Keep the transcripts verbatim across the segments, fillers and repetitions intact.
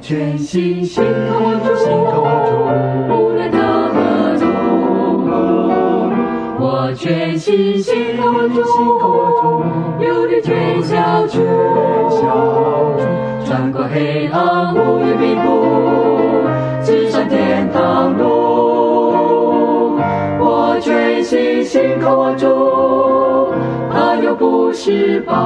全心信靠我主，信靠我主，无论到何处。我全心信靠我主，信靠我主，有力全消除，穿过黑暗无与迷途，直上天堂路。我全心信靠我主，他又不失败。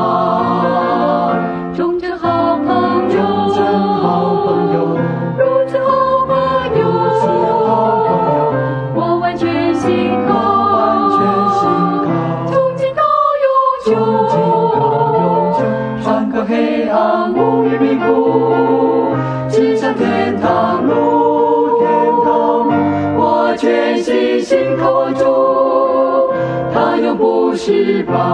忠贞好朋友，好朋友，如此好朋友，如此好朋友，我完全信靠，完全信靠，从今到永久，从今到永久，穿过黑暗无与迷途，直上天堂路，天堂路，我全心信靠我主，他永不失败。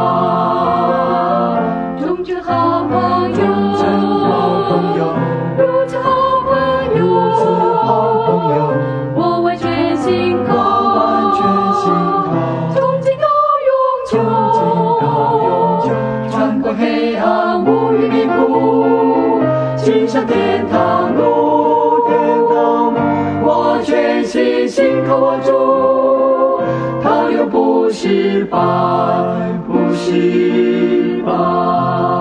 忠贞好朋友，好朋友，如此好朋友，如此好朋友，我完全信靠，完全信靠，从今到永久，从今到永久，穿过黑暗无与迷途，直上天堂路，天堂路，我全心信靠我主，他永不失败，不失败。